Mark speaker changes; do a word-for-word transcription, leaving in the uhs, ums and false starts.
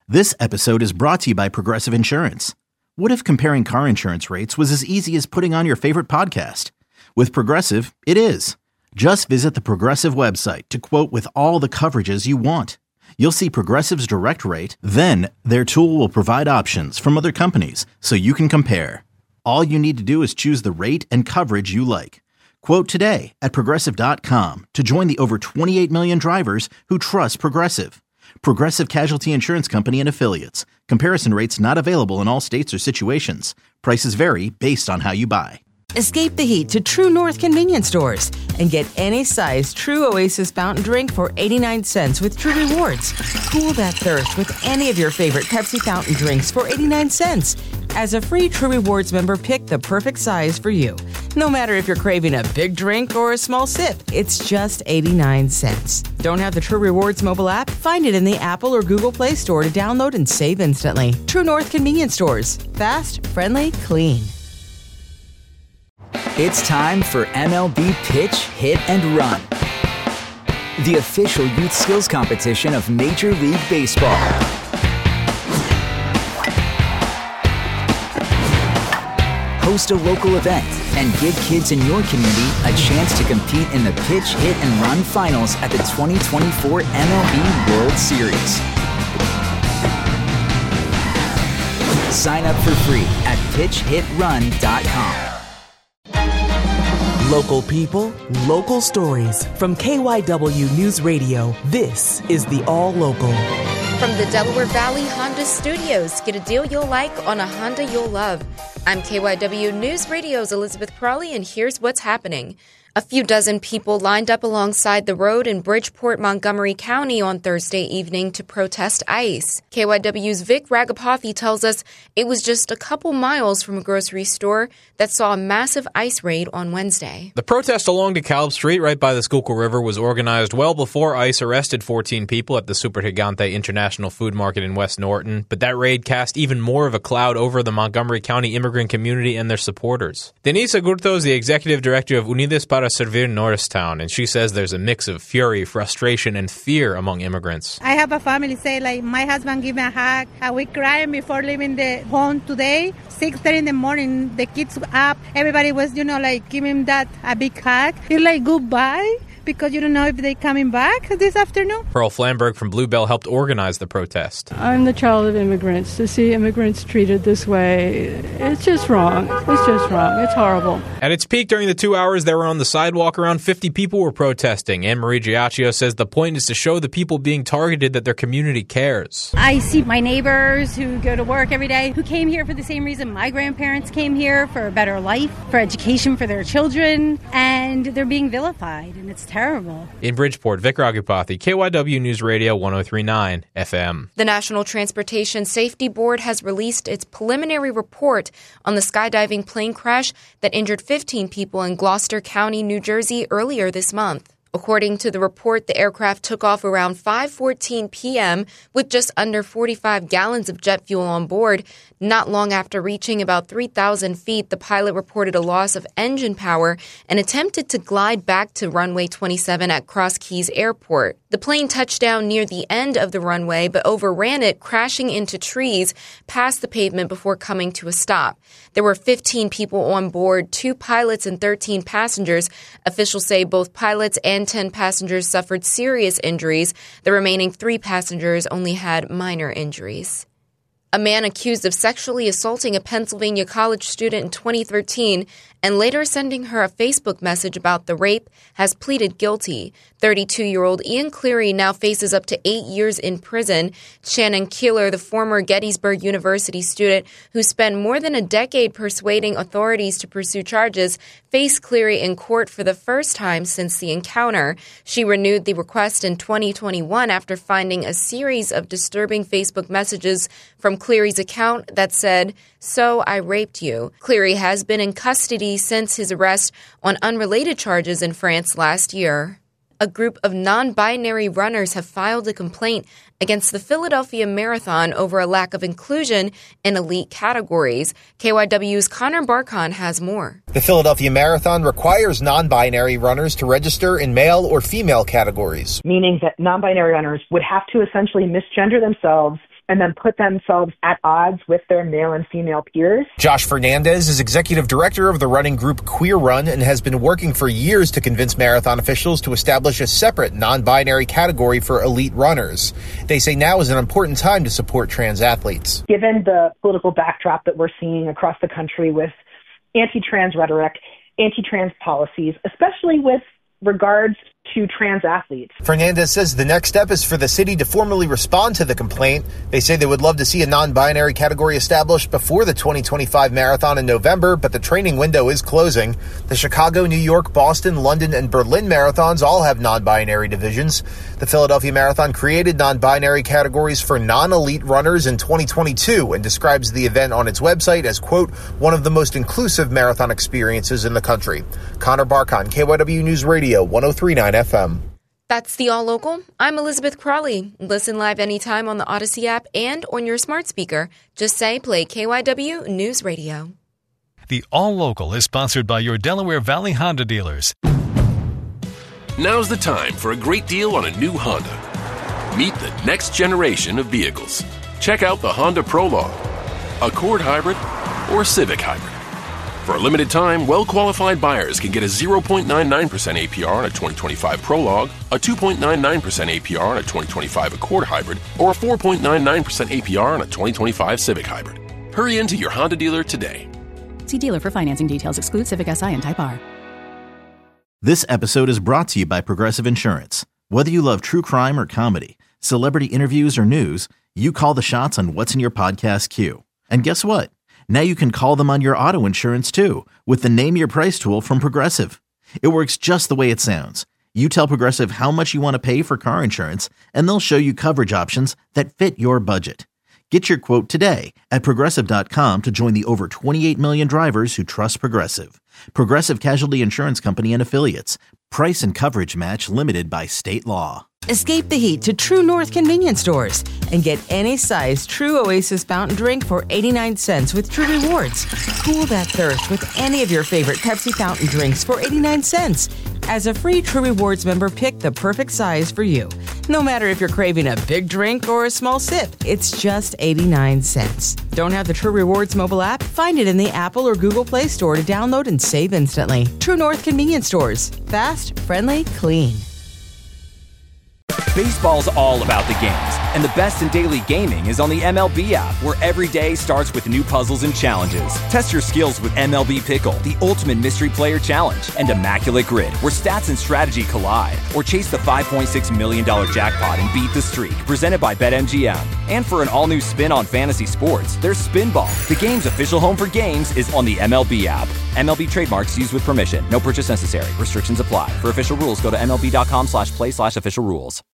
Speaker 1: This episode is brought to you by Progressive Insurance. What if comparing car insurance rates was as easy as putting on your favorite podcast? With Progressive, it is. Just visit the Progressive website to quote with all the coverages you want. You'll see Progressive's direct rate, then their tool will provide options from other companies so you can compare. All you need to do is choose the rate and coverage you like. Quote today at Progressive dot com to join the over twenty-eight million drivers who trust Progressive. Progressive Casualty Insurance Company and Affiliates. Comparison rates not available in all states or situations. Prices vary based on how you buy.
Speaker 2: Escape the heat to True North convenience stores and get any size True Oasis fountain drink for eighty-nine cents with True Rewards. Cool that thirst with any of your favorite Pepsi fountain drinks for eighty-nine cents. As a free True Rewards member, pick the perfect size for you. No matter if you're craving a big drink or a small sip, it's just eighty-nine cents. Don't have the True Rewards mobile app? Find it in the Apple or Google Play Store to download and save instantly. True North convenience stores. Fast, friendly, clean.
Speaker 3: It's time for M L B Pitch, Hit, and Run, the official youth skills competition of Major League Baseball. Host a local event and give kids in your community a chance to compete in the Pitch, Hit, and Run finals at the twenty twenty-four M L B World Series. Sign up for free at pitch hit run dot com.
Speaker 4: Local people, local stories. From K Y W News Radio, this is the All Local.
Speaker 5: From the Delaware Valley Honda Studios, get a deal you'll like on a Honda you'll love. I'm K Y W News Radio's Elizabeth Crawley, and here's what's happening. A few dozen people lined up alongside the road in Bridgeport, Montgomery County on Thursday evening to protest ICE. K Y W's Vic Ragapathy tells us it was just a couple miles from a grocery store that saw a massive ICE raid on Wednesday.
Speaker 6: The protest along DeKalb Street right by the Schuylkill River was organized well before ICE arrested fourteen people at the Super Gigante International Food Market in West Norton, but that raid cast even more of a cloud over the Montgomery County immigrant community and their supporters. Denise Agurto is the executive director of Unides para Servir Norristown, and she says there's a mix of fury, frustration, and fear among immigrants.
Speaker 7: I have a family say, like, my husband gave me a hug, and we crying before leaving the home today. six thirty in the morning, the kids up, everybody was, you know, like, giving that a big hug. It's like, goodbye, because you don't know if they're coming back this afternoon.
Speaker 6: Pearl Flamberg from Bluebell helped organize the protest.
Speaker 8: I'm the child of immigrants. To see immigrants treated this way, it's just wrong. It's just wrong. It's horrible.
Speaker 6: At its peak during the two hours they were on the sidewalk, around fifty people were protesting. Anne-Marie Giacchio says the point is to show the people being targeted that their community cares.
Speaker 9: I see my neighbors who go to work every day, who came here for the same reason my grandparents came here, for a better life, for education for their children, and they're being vilified, and it's terrible. Terrible.
Speaker 6: In Bridgeport, Vic Ragapathy, K Y W News Radio one oh three point nine F M.
Speaker 5: The National Transportation Safety Board has released its preliminary report on the skydiving plane crash that injured fifteen people in Gloucester County, New Jersey earlier this month. According to the report, the aircraft took off around five fourteen p.m. with just under forty-five gallons of jet fuel on board. Not long after reaching about three thousand feet, the pilot reported a loss of engine power and attempted to glide back to runway twenty-seven at Cross Keys Airport. The plane touched down near the end of the runway but overran it, crashing into trees past the pavement before coming to a stop. There were fifteen people on board, two pilots and thirteen passengers. Officials say both pilots and ten passengers suffered serious injuries. The remaining three passengers only had minor injuries. A man accused of sexually assaulting a Pennsylvania college student in twenty thirteen and later sending her a Facebook message about the rape has pleaded guilty. thirty-two-year-old Ian Cleary now faces up to eight years in prison. Shannon Keeler, the former Gettysburg University student who spent more than a decade persuading authorities to pursue charges, faced Cleary in court for the first time since the encounter. She renewed the request in twenty twenty-one after finding a series of disturbing Facebook messages from Cleary's account that said, "So I raped you." Cleary has been in custody since his arrest on unrelated charges in France last year. A group of non-binary runners have filed a complaint against the Philadelphia Marathon over a lack of inclusion in elite categories. K Y W's Connor Barkon has more.
Speaker 10: The Philadelphia Marathon requires non-binary runners to register in male or female categories,
Speaker 11: meaning that non-binary runners would have to essentially misgender themselves and then put themselves at odds with their male and female peers.
Speaker 10: Josh Fernandez is executive director of the running group Queer Run and has been working for years to convince marathon officials to establish a separate non-binary category for elite runners. They say now is an important time to support trans athletes.
Speaker 11: Given the political backdrop that we're seeing across the country with anti-trans rhetoric, anti-trans policies, especially with regards to trans athletes.
Speaker 10: Fernandez says the next step is for the city to formally respond to the complaint. They say they would love to see a non-binary category established before the twenty twenty-five marathon in November, but the training window is closing. The Chicago, New York, Boston, London, and Berlin marathons all have non-binary divisions. The Philadelphia Marathon created non-binary categories for non-elite runners in twenty twenty-two and describes the event on its website as, quote, one of the most inclusive marathon experiences in the country. Connor Barkon, K Y W News Radio, one oh three point nine F M.
Speaker 5: That's the All Local. I'm Elizabeth Crawley. Listen live anytime on the Odyssey app and on your smart speaker. Just say play K Y W News Radio.
Speaker 12: The All Local is sponsored by your Delaware Valley Honda dealers.
Speaker 13: Now's the time for a great deal on a new Honda. Meet the next generation of vehicles. Check out the Honda Prologue, Accord Hybrid, or Civic Hybrid. For a limited time, well-qualified buyers can get a zero point nine nine percent A P R on a twenty twenty-five Prologue, a two point nine nine percent A P R on a twenty twenty-five Accord Hybrid, or a four point nine nine percent A P R on a twenty twenty-five Civic Hybrid. Hurry into your Honda dealer today.
Speaker 14: See dealer for financing details. Exclude Civic S I and Type R.
Speaker 1: This episode is brought to you by Progressive Insurance. Whether you love true crime or comedy, celebrity interviews or news, you call the shots on what's in your podcast queue. And guess what? Now you can call them on your auto insurance too with the Name Your Price tool from Progressive. It works just the way it sounds. You tell Progressive how much you want to pay for car insurance, and they'll show you coverage options that fit your budget. Get your quote today at Progressive dot com to join the over twenty-eight million drivers who trust Progressive. Progressive Casualty Insurance Company and Affiliates. Price and coverage match limited by state law.
Speaker 2: Escape the heat to True North convenience stores and get any size True Oasis fountain drink for eighty-nine cents with True Rewards. Cool that thirst with any of your favorite Pepsi fountain drinks for eighty-nine cents. As a free True Rewards member, pick the perfect size for you. No matter if you're craving a big drink or a small sip, it's just eighty-nine cents. Don't have the True Rewards mobile app? Find it in the Apple or Google Play Store to download and save instantly. True North convenience stores. Fast, friendly, clean.
Speaker 15: Baseball's all about the games, and the best in daily gaming is on the M L B app, where every day starts with new puzzles and challenges. Test your skills with M L B Pickle, the ultimate mystery player challenge, and Immaculate Grid, where stats and strategy collide. Or chase the five point six million dollars jackpot and beat the streak, presented by BetMGM. And for an all-new spin on fantasy sports, there's Spinball. The game's official home for games is on the M L B app. M L B trademarks used with permission. No purchase necessary. Restrictions apply. For official rules, go to M L B dot com slash play slash official rules.